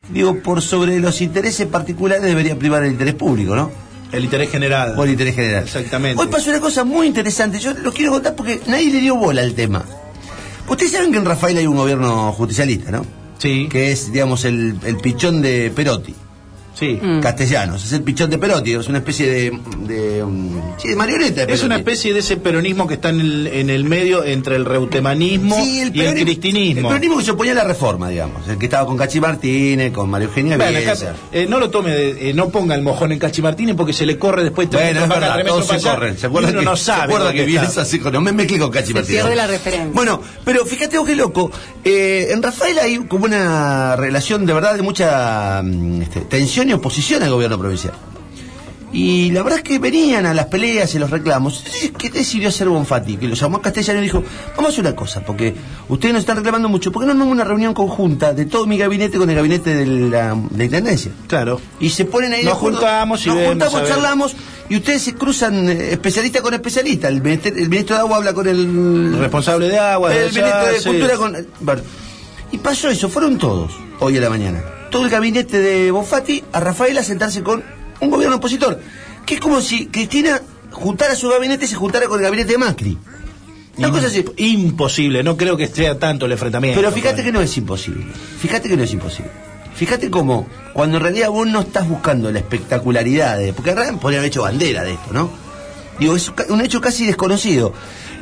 digo, por sobre los intereses particulares debería privar el interés público, ¿no? El interés general. O el interés general. Exactamente. Hoy pasó una cosa muy interesante, yo lo quiero contar porque nadie le dio bola al tema. Ustedes saben que en Rafael hay un gobierno justicialista, ¿no? Sí. Que es, digamos, el pichón de Perotti. Sí. Castellanos, es el pichón de Perotti, es una especie de marioneta de Perotti. Es una especie de ese peronismo que está en el medio entre el reutemanismo y el cristinismo. El peronismo que se oponía a la reforma, digamos, el que estaba con Cachi Martínez, con María Eugenia Bielsa. No lo tome, no ponga el mojón en Cachi Martínez porque se le corre después. Bueno, es verdad, todos se corren. ¿Se acuerdan que no sabe? ¿Se acuerda que Bielsa así con... No me mezclé con Cachi Martínez. Se pierde la referencia. Bueno, pero fíjate vos qué loco. En Rafael hay como una relación de verdad de mucha tensión y oposición al gobierno provincial. Y la verdad es que venían a las peleas y los reclamos. Entonces, ¿qué decidió hacer Bonfatti? Que lo llamó a Castellano y dijo, vamos a hacer una cosa, porque ustedes nos están reclamando mucho, ¿por qué no armamos una reunión conjunta de todo mi gabinete con el gabinete de la Intendencia? Claro. Y se ponen ahí... Nos juntamos, charlamos, y ustedes se cruzan especialista con especialista. El ministro de Agua habla con el responsable de agua, el ministro de Cultura con... Bueno, y pasó eso, fueron todos, hoy a la mañana. Todo el gabinete de Bonfatti a Rafael a sentarse con un gobierno opositor, que es como si Cristina juntara su gabinete y se juntara con el gabinete de Macri. Una cosa así. Imposible, no creo que sea tanto el enfrentamiento. Pero fíjate que no es imposible. Fíjate cómo, cuando en realidad vos no estás buscando la espectacularidad porque en realidad podría haber hecho bandera de esto, ¿no? Digo, es un hecho casi desconocido.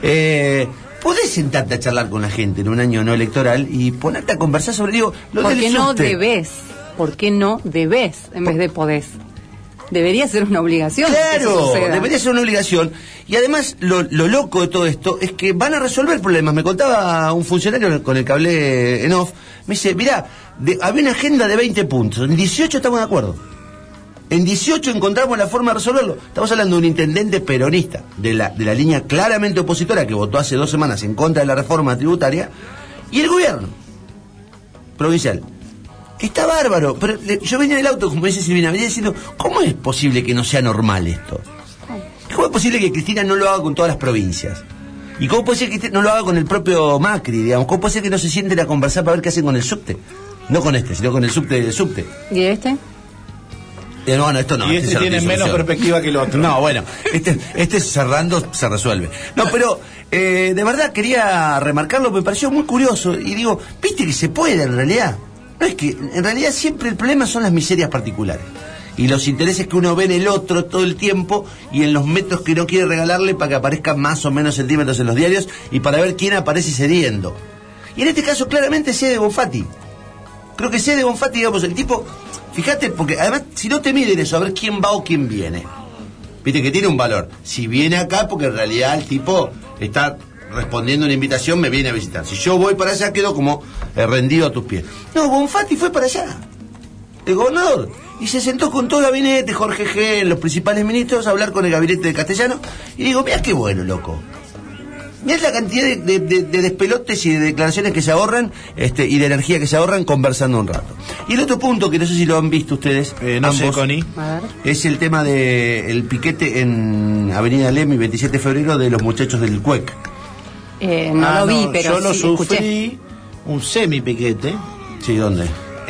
Podés sentarte a charlar con la gente en un año no electoral y ponerte a conversar sobre, digo, lo ¿por del qué no subte? debés? ¿Por qué no debés en vez de podés? Debería ser una obligación. Claro, debería ser una obligación. Y además, lo loco de todo esto es que van a resolver problemas. Me contaba un funcionario con el que hablé en off, me dice, mirá, había una agenda de 20 puntos, en 18 estamos de acuerdo. En 18 encontramos la forma de resolverlo. Estamos hablando de un intendente peronista, de la línea claramente opositora, que votó hace 2 semanas en contra de la reforma tributaria, y el gobierno provincial. Está bárbaro, pero yo venía en el auto, como dice Silvina, venía diciendo, ¿cómo es posible que no sea normal esto? ¿Cómo es posible que Cristina no lo haga con todas las provincias? ¿Y cómo puede ser que Cristina no lo haga con el propio Macri, digamos? ¿Cómo puede ser que no se sienten a conversar para ver qué hacen con el subte? No con este, sino con el subte del subte. ¿Y este? Bueno, esto no. Y este tiene menos perspectiva que el otro. No, bueno, este cerrando se resuelve. No, pero de verdad quería remarcarlo, me pareció muy curioso. Y digo, viste que se puede en realidad. No es que, en realidad siempre el problema son las miserias particulares. Y los intereses que uno ve en el otro todo el tiempo y en los metros que no quiere regalarle para que aparezcan más o menos centímetros en los diarios y para ver quién aparece cediendo. Y en este caso claramente cede Bonfatti. Creo que cede Bonfatti, digamos, el tipo... Fíjate, porque además, si no te miden eso, a ver quién va o quién viene. Viste que tiene un valor. Si viene acá, porque en realidad el tipo está respondiendo una invitación, me viene a visitar. Si yo voy para allá, quedo como rendido a tus pies. No, Bonfatti fue para allá. El gobernador. Y se sentó con todo el gabinete, Jorge G., los principales ministros, a hablar con el gabinete de Castellano. Y digo, mira qué bueno, loco. Mirá la cantidad de despelotes y de declaraciones que se ahorran y de energía que se ahorran conversando un rato. Y el otro punto, que no sé si lo han visto ustedes, no sé, Connie, es el tema del piquete en Avenida Lemi, 27 de febrero, de los muchachos del CUEC. No lo vi, pero yo lo sí, sufrí, escuché. un semi-piquete. Sí, ¿dónde?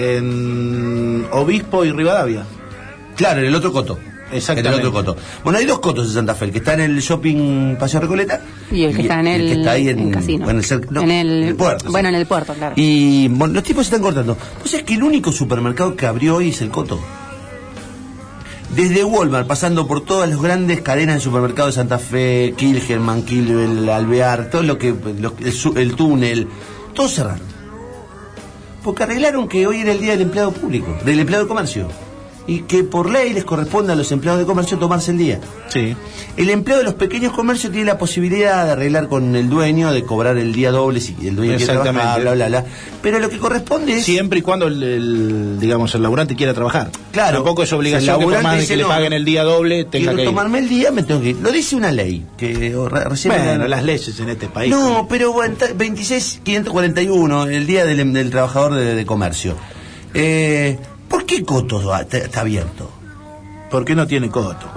En Obispo y Rivadavia. Claro, en el otro coto. Exactamente. En el otro coto. Bueno, hay 2 cotos en Santa Fe, el que está en el shopping Paseo Recoleta y el que está en el, que está ahí en casino. En el puerto. Bueno, sí. En el puerto, claro. Y bueno, los tipos se están cortando. Pues es que el único supermercado que abrió hoy es el Coto. Desde Walmart, pasando por todas las grandes cadenas de supermercados de Santa Fe, Kilgerman, Kilvel, Alvear, todo el túnel, todos cerraron. Porque arreglaron que hoy era el día del empleado público, del empleado de comercio. Y que por ley les corresponde a los empleados de comercio tomarse el día. Sí. El empleo de los pequeños comercios tiene la posibilidad de arreglar con el dueño, de cobrar el día doble si el dueño quiere trabajar, bla, bla, bla. Pero lo que corresponde es... Siempre y cuando el laburante quiera trabajar. Claro. Tampoco es obligación que por más de que le paguen el día doble tenga que ir. Tomarme el día, me tengo que ir. Lo dice una ley. Que recién las leyes en este país. No, pero bueno, 26.541, el día del trabajador de comercio. ¿Por qué Coto está abierto? ¿Por qué no tiene coto?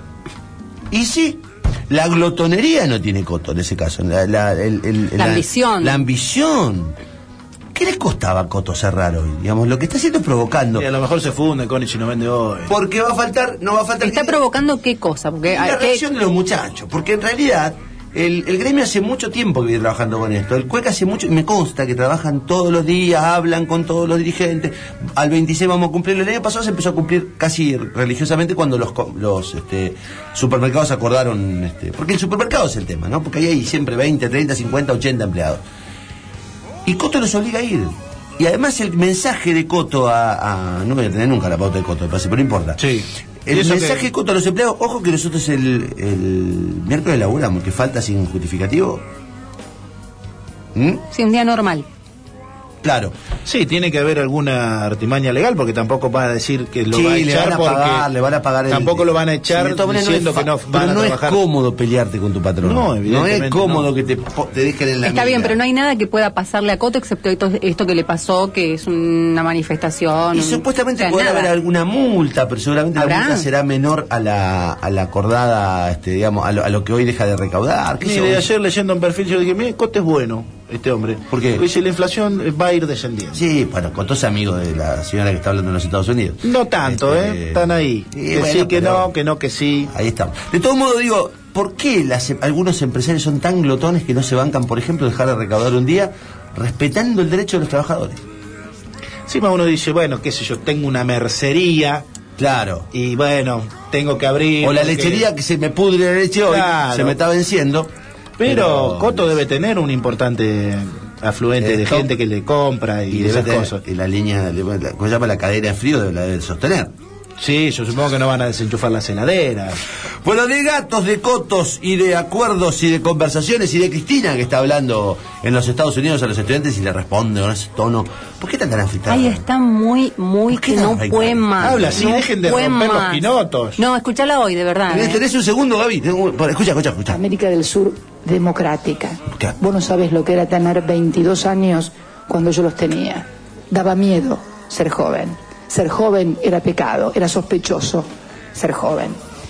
Y sí, la glotonería no tiene coto en ese caso. La ambición. La ambición. ¿Qué les costaba a Coto cerrar hoy? Digamos, lo que está haciendo es provocando. Y a lo mejor se funde con si no vende hoy. Porque no va a faltar. ¿Está provocando qué cosa? Porque la reacción de los muchachos. Porque en realidad, el gremio hace mucho tiempo que viene trabajando con esto. El CUEC hace mucho, y me consta que trabajan todos los días, hablan con todos los dirigentes. Al 26 vamos a cumplir. El año pasado se empezó a cumplir casi religiosamente cuando los supermercados acordaron. Porque el supermercado es el tema, ¿no? Porque ahí hay siempre 20, 30, 50, 80 empleados. Y Coto los obliga a ir. Y además el mensaje de Coto no voy a tener nunca la pauta de Coto, pero no importa. Sí. El mensaje de Coto a los empleados, ojo que nosotros el miércoles laburamos, que falta sin justificativo. Sí, un día normal. Claro. Sí, tiene que haber alguna artimaña legal, porque tampoco va a decir que lo va a echar, le van a pagar tampoco lo van a echar diciendo que no van a trabajar. No es cómodo pelearte con tu patrón. No, evidentemente no es cómodo que te dejen en la Está bien, pero no hay nada que pueda pasarle a Coto excepto esto que le pasó, que es una manifestación. Y supuestamente podrá haber alguna multa, pero seguramente la multa será menor a la acordada, digamos, a lo que hoy deja de recaudar. De ayer leyendo un perfil yo dije, mire, Coto es bueno, este hombre. ¿Por qué? Dice, la inflación va a ir descendiendo. Sí, bueno, Coto es amigo de la señora que está hablando en los Estados Unidos. No tanto, están ahí. Que bueno, sí, que sí. Ahí estamos. De todo modo, digo, ¿por qué algunos empresarios son tan glotones que no se bancan, por ejemplo, dejar de recaudar un día respetando el derecho de los trabajadores? Encima uno dice, bueno, qué sé yo, tengo una mercería. Claro. Y bueno, tengo que abrir. O la lechería que se me pudre la leche hoy, se me está venciendo. Pero Coto debe tener un importante afluente de gente que le compra y esas cosas. Y la línea, ¿cómo se llama? La cadena de frío la debe sostener. Sí, yo supongo que no van a desenchufar las heladeras. Bueno, de gatos, de cotos y de acuerdos y de conversaciones y de Cristina, que está hablando en los Estados Unidos a los estudiantes y le responde con ese tono. ¿Por qué está tan afectada? Ay, está muy que no puede más. Habla así, no dejen de romper los pinotos. No, escúchala hoy, de verdad. ¿Tenés un segundo, Gaby? Escucha. América del Sur democrática. ¿Qué? Vos no sabés lo que era tener 22 años cuando yo los tenía. Daba miedo ser joven. Ser joven era pecado, era sospechoso ser joven.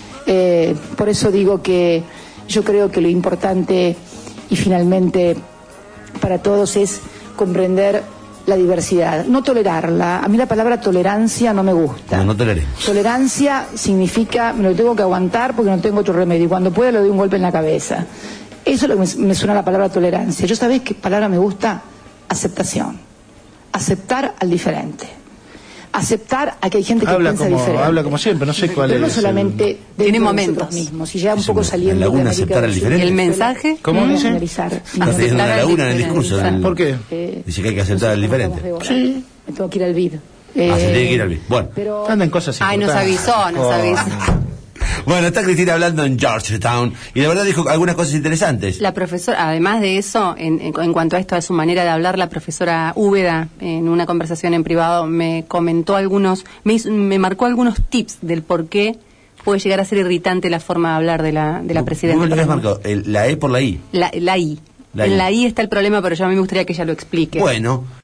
Por eso digo que yo creo que lo importante y finalmente para todos es comprender la diversidad, no tolerarla. A mí la palabra tolerancia no me gusta. No toleré. Tolerancia significa me lo tengo que aguantar porque no tengo otro remedio y cuando pueda le doy un golpe en la cabeza. Eso es lo que me suena la palabra tolerancia. ¿Yo sabés qué palabra me gusta? Aceptación. Aceptar al diferente. Aceptar a que hay gente que piensa diferente. Habla como siempre, no sé cuál es. Pero no solamente tiene de momentos nosotros mismos, y ya un poco saliendo de aceptar al diferente. ¿Y el mensaje? ¿Cómo dice? Está teniendo una laguna en el discurso. ¿Por qué? Dice que hay que aceptar al diferente. Sí. Me tengo que ir al BID. Se tiene que ir al BID. Bueno. Pero andan cosas Ay, nos avisó. Bueno, está Cristina hablando en Georgetown y de verdad dijo algunas cosas interesantes. La profesora, además de eso, en cuanto a esto, a su manera de hablar, la profesora Úbeda, en una conversación en privado, me comentó me marcó algunos tips del por qué puede llegar a ser irritante la forma de hablar de la presidenta. ¿Cómo lo has marcado? ¿La E por la I? La I. En la I está el problema, pero yo a mí me gustaría que ella lo explique. Bueno.